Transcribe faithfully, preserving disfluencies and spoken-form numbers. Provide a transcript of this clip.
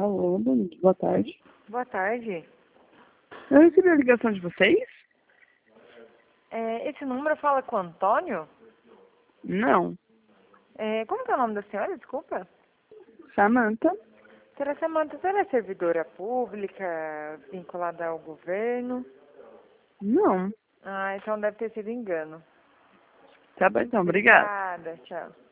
Alô, Bonito, boa tarde. Boa tarde. Eu recebi a ligação de vocês? É, esse número fala com o Antônio? Não. É, como que é o nome da senhora? Desculpa. Samantha? Será Samanta, será servidora pública, vinculada ao governo? Não. Ah, então deve ter sido engano. Tá bom, então, obrigado. Obrigada, tchau.